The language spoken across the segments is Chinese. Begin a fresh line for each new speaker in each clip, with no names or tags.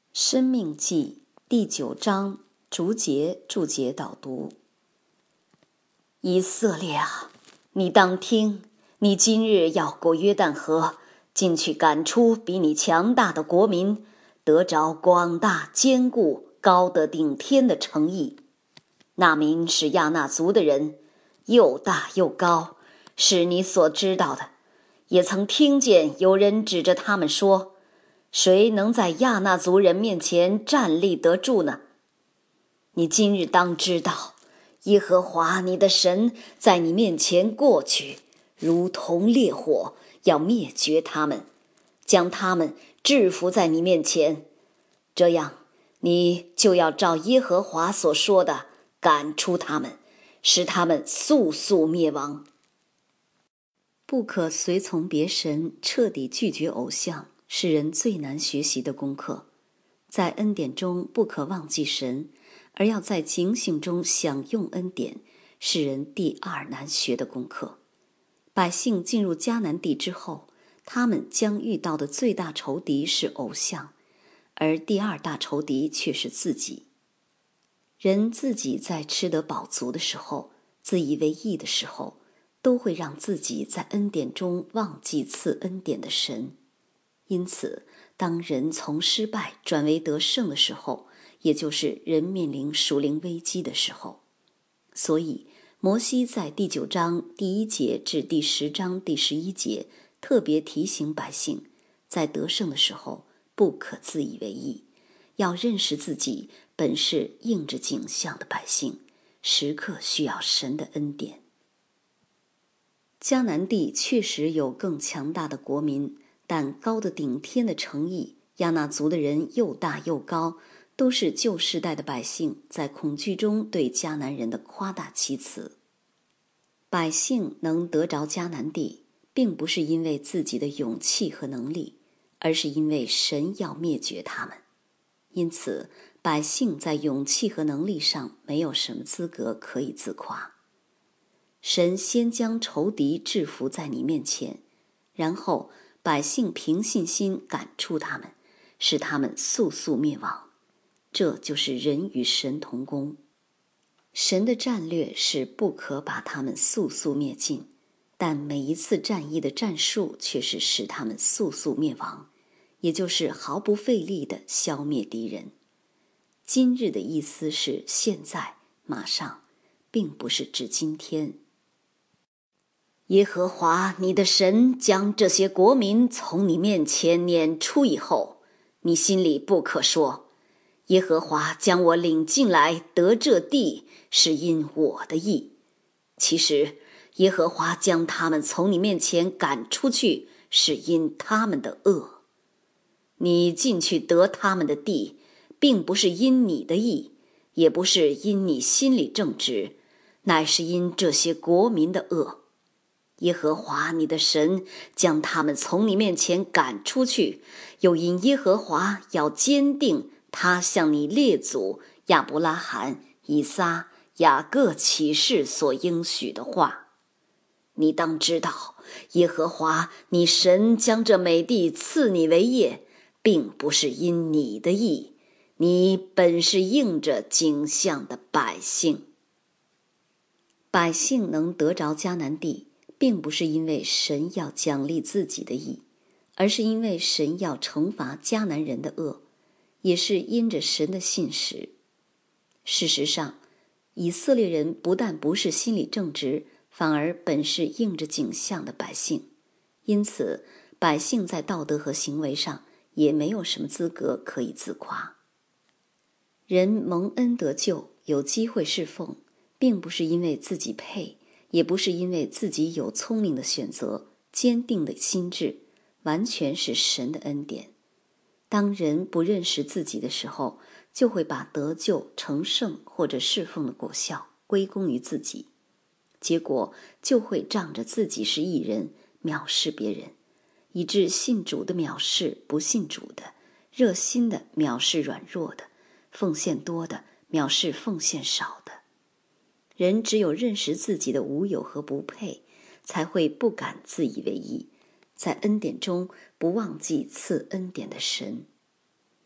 申命记第9章逐节注解导读。以色列啊，你当听，你今日要过约旦河，进去赶出比你强大的国民，得着广大坚固高得顶天的城邑。那民是亚衲族的人，又大又高，是你所知道的。也曾听见有人指着他们说，谁能在亚衲族人面前站立得住呢？你今日当知道，耶和华你的神在你面前过去，如同烈火，要灭绝他们，将他们制服在你面前。这样，你就要照耶和华所说的赶出他们，使他们速速灭亡。不可随从别神，彻底拒绝偶像，是人最难学习的功课。在恩典中不可忘记神，而要在警醒中享用恩典，是人第二难学的功课。百姓进入迦南地之后，他们将遇到的最大仇敌是偶像，而第二大仇敌却是自己。人自己在吃得饱足的时候，自以为义的时候，都会让自己在恩典中忘记赐恩典的神。因此，当人从失败转为得胜的时候，也就是人面临属灵危机的时候。所以，摩西在第9章第1节至第10章第11节特别提醒百姓，在得胜的时候不可自以为义，要认识自己本是应着景象的百姓，时刻需要神的恩典。迦南地确实有更强大的国民，但高得顶天的城邑，亚衲族的人又大又高，都是旧世代的百姓在恐惧中对迦南人的夸大其词。百姓能得着迦南地，并不是因为自己的勇气和能力，而是因为神要灭绝他们。因此，百姓在勇气和能力上没有什么资格可以自夸。神先将仇敌制服在你面前，然后百姓凭信心赶出他们，使他们速速灭亡。这就是人与神同工。神的战略是不可把他们速速灭尽，但每一次战役的战术却是使他们速速灭亡，也就是毫不费力地消灭敌人。今日的意思是现在，马上，并不是指今天。耶和华你的神将这些国民从你面前撵出以后，你心里不可说，耶和华将我领进来得这地，是因我的义。其实，耶和华将他们从你面前赶出去，是因他们的恶。你进去得他们的地，并不是因你的义，也不是因你心里正直，乃是因这些国民的恶。耶和华你的神将他们从你面前赶出去，又因耶和华要坚定他向你列祖亚伯拉罕、以撒、雅各起誓所应许的话。你当知道，耶和华你神将这美地赐你为业，并不是因你的义，你本是应着景象的百姓。百姓能得着迦南地，并不是因为神要奖励自己的义，而是因为神要惩罚迦南人的恶，也是因着神的信实。事实上，以色列人不但不是心里正直，反而本是应着景象的百姓。因此，百姓在道德和行为上也没有什么资格可以自夸。人蒙恩得救，有机会侍奉，并不是因为自己配，也不是因为自己有聪明的选择、坚定的心智，完全是神的恩典。当人不认识自己的时候，就会把得救、成圣或者侍奉的果效归功于自己，结果就会仗着自己是义人，藐视别人，以致信主的藐视不信主的，热心的藐视软弱的，奉献多的藐视奉献少的。人只有认识自己的无有和不配，才会不敢自以为义，在恩典中不忘记赐恩典的神。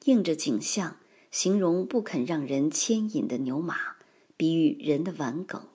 映着景象，形容不肯让人牵引的牛马，比喻人的顽梗。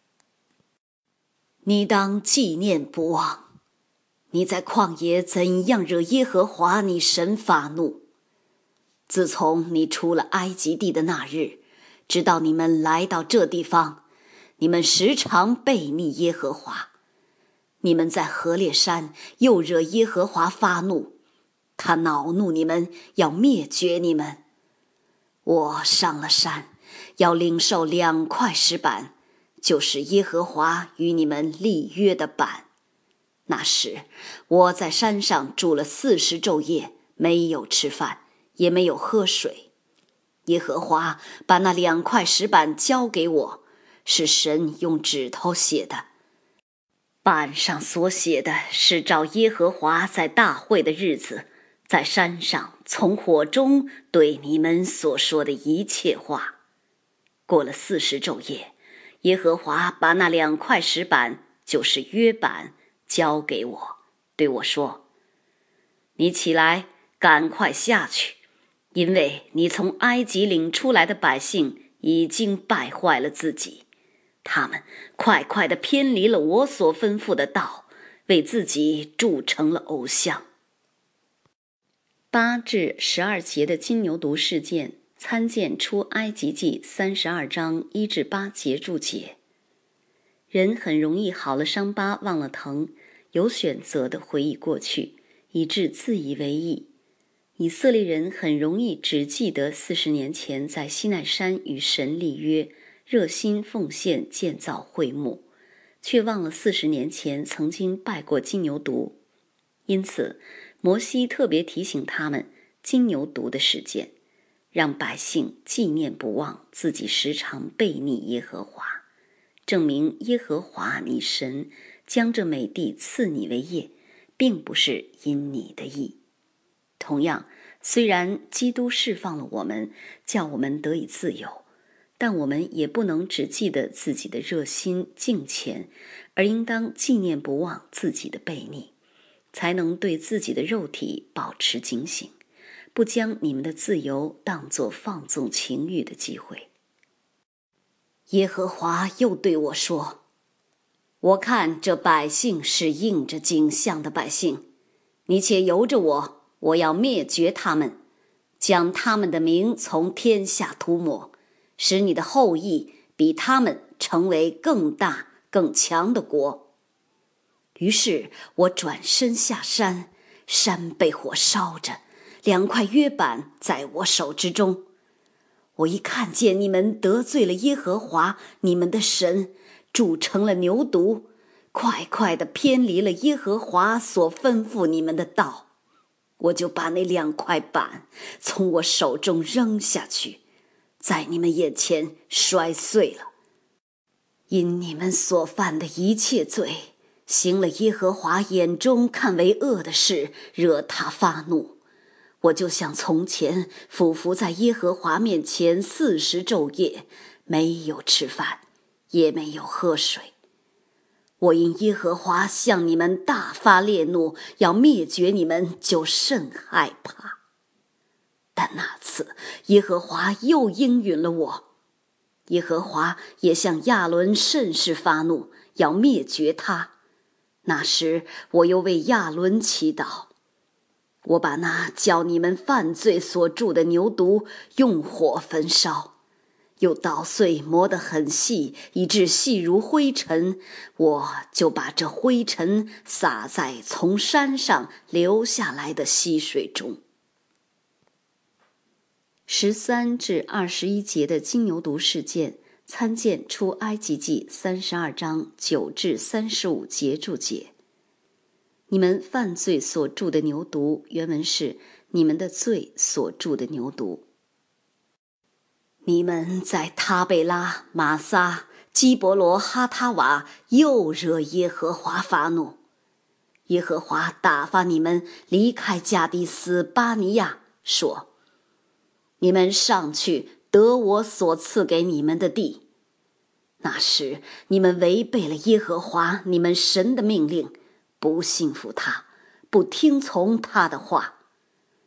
你当纪念不忘，你在旷野怎样惹耶和华你神发怒。自从你出了埃及地的那日，直到你们来到这地方，你们时常悖逆耶和华。你们在何烈山又惹耶和华发怒，他恼怒你们，要灭绝你们。我上了山，要领受2块石板，就是耶和华与你们立约的板。那时我在山上住了40昼夜，没有吃饭，也没有喝水。耶和华把那2块石板交给我，是神用指头写的。板上所写的是照耶和华在大会的日子，在山上从火中对你们所说的一切话。过了40昼夜，耶和华把那2块石板，就是约板，交给我，对我说：你起来，赶快下去，因为你从埃及领出来的百姓已经败坏了自己，他们快快地偏离了我所吩咐的道，为自己铸成了偶像。8至12节的金牛犊事件，参见出埃及记32章1至8节注解。人很容易好了伤疤忘了疼，有选择地回忆过去，以致自以为意。以色列人很容易只记得40年前在西奈山与神立约，热心奉献建造会幕，却忘了40年前曾经拜过金牛犊。因此摩西特别提醒他们金牛犊的事件，让百姓纪念不忘自己时常悖逆耶和华，证明耶和华你神将这美地赐你为业，并不是因你的意。同样，虽然基督释放了我们，叫我们得以自由，但我们也不能只记得自己的热心敬虔，而应当纪念不忘自己的悖逆，才能对自己的肉体保持警醒，不将你们的自由当作放纵情欲的机会。耶和华又对我说：我看这百姓是应着景象的百姓，你且由着我，我要灭绝他们，将他们的名从天下涂抹，使你的后裔比他们成为更大更强的国。于是我转身下山，山被火烧着，2块约板在我手之中。我一看见你们得罪了耶和华你们的神，铸成了牛犊，快快地偏离了耶和华所吩咐你们的道，我就把那2块板从我手中扔下去，在你们眼前摔碎了。因你们所犯的一切罪，行了耶和华眼中看为恶的事，惹他发怒，我就像从前俯伏在耶和华面前40昼夜，没有吃饭，也没有喝水。我因耶和华向你们大发烈怒，要灭绝你们，就甚害怕。但那次耶和华又应允了我，耶和华也向亚伦甚是发怒，要灭绝他。那时我又为亚伦祈祷，我把那叫你们犯罪所铸的牛犊用火焚烧，又捣碎磨得很细，以致细如灰尘，我就把这灰尘撒在从山上流下来的溪水中。13至21节的金牛犊事件，参见出埃及记32章9至35节注解。你们犯罪所铸的牛犊，原文是你们的罪所铸的牛犊。你们在他贝拉、玛撒、基伯罗哈他瓦又惹耶和华发怒，耶和华打发你们离开加迪斯巴尼亚，说：你们上去得我所赐给你们的地。那时你们违背了耶和华你们神的命令，不信服他，不听从他的话。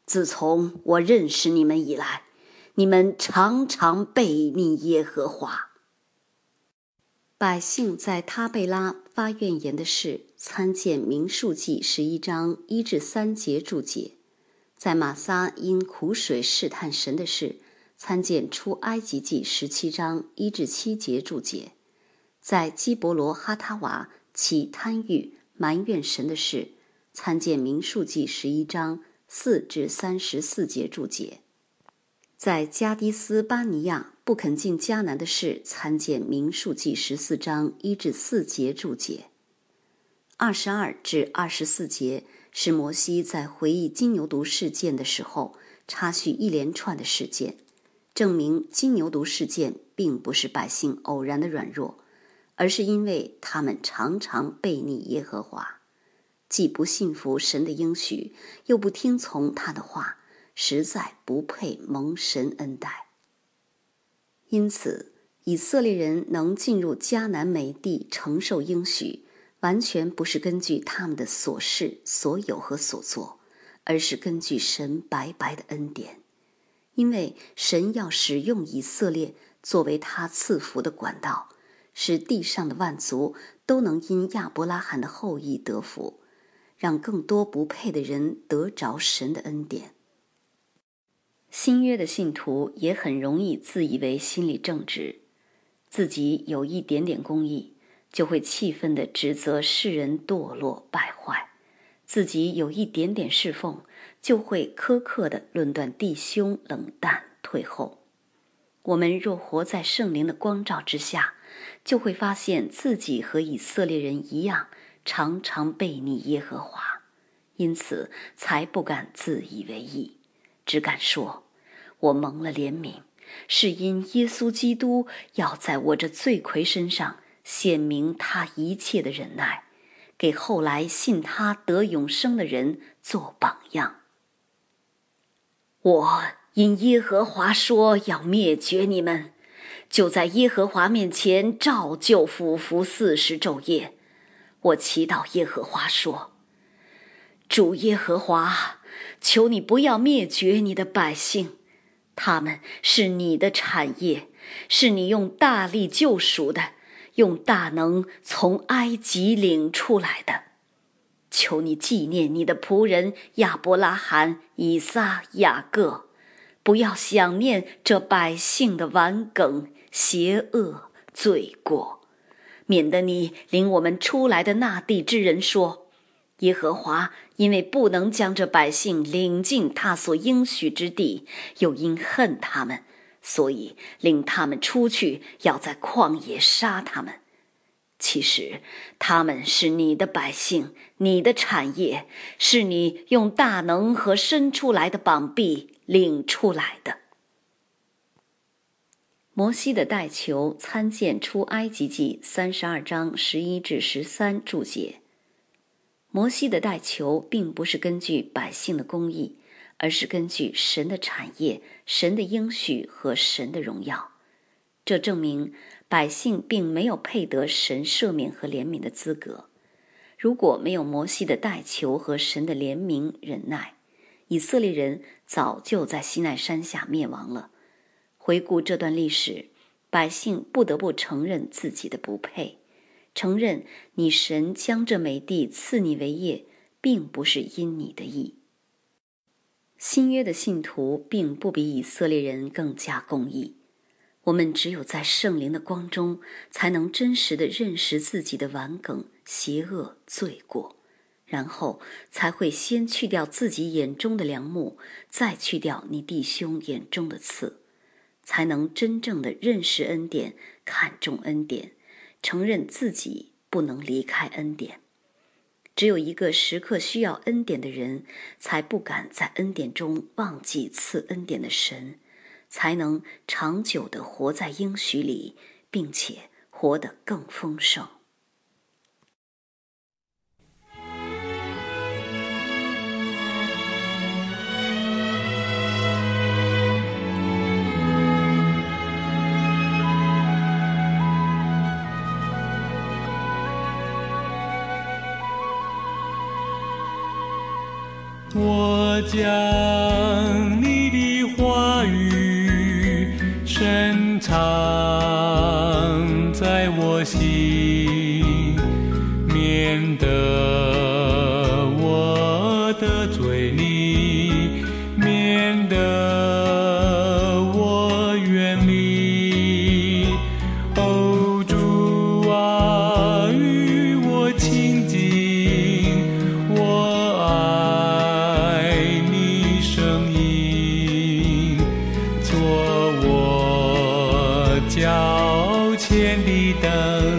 自从我认识你们以来，你们常常悖逆耶和华。百姓在他贝拉发怨言的事，参见民数记11章1至3节注解；在玛撒因苦水试探神的事，参见出埃及记17章1至7节注解；在基伯罗哈他瓦起贪欲埋怨神的事，参见民数记11章4至34节注解；在加迪斯巴尼亚不肯进迦南的事，参见民数记14章1至4节注解。22至24节是摩西在回忆金牛犊事件的时候插叙一连串的事件，证明金牛犊事件并不是百姓偶然的软弱，而是因为他们常常悖逆耶和华，既不信服神的应许，又不听从他的话，实在不配蒙神恩待。因此，以色列人能进入迦南美地承受应许，完全不是根据他们的所事、所有和所做，而是根据神白白的恩典。因为神要使用以色列作为他赐福的管道，使地上的万族都能因亚伯拉罕的后裔得福，让更多不配的人得着神的恩典。新约的信徒也很容易自以为心里正直，自己有一点点公义，就会气愤地指责世人堕落败坏；自己有一点点侍奉，就会苛刻地论断弟兄冷淡退后。我们若活在圣灵的光照之下，就会发现自己和以色列人一样，常常悖逆耶和华，因此才不敢自以为义，只敢说，我蒙了怜悯，是因耶稣基督要在我这罪魁身上显明他一切的忍耐，给后来信他得永生的人做榜样。我因耶和华说要灭绝你们，就在耶和华面前照旧俯伏40昼夜。我祈祷耶和华说，主耶和华，求你不要灭绝你的百姓，他们是你的产业，是你用大力救赎的，用大能从埃及领出来的。求你纪念你的仆人亚伯拉罕、以撒、雅各，不要想念这百姓的顽梗、邪恶、罪过，免得你领我们出来的那地之人说，耶和华因为不能将这百姓领进他所应许之地，又因恨他们，所以领他们出去，要在旷野杀他们。其实他们是你的百姓，你的产业，是你用大能和伸出来的膀臂领出来的。摩西的代求参见出埃及记32章11至13注解。摩西的代求并不是根据百姓的公义，而是根据神的产业、神的应许和神的荣耀。这证明百姓并没有配得神赦免和怜悯的资格。如果没有摩西的代求和神的怜悯忍耐，以色列人早就在西奈山下灭亡了。回顾这段历史，百姓不得不承认自己的不配，承认你神将这美地赐你为业，并不是因你的义。新约的信徒并不比以色列人更加公义，我们只有在圣灵的光中，才能真实地认识自己的顽梗、邪恶、罪过，然后才会先去掉自己眼中的梁木，再去掉你弟兄眼中的刺，才能真正地认识恩典，看重恩典，承认自己不能离开恩典。只有一个时刻需要恩典的人，才不敢在恩典中忘记赐恩典的神，才能长久地活在应许里，并且活得更丰盛。
我将话语深藏在我心，免得我的嘴里，免得我远离。哦，主啊，与我亲近，我爱你声音，做我脚前的灯。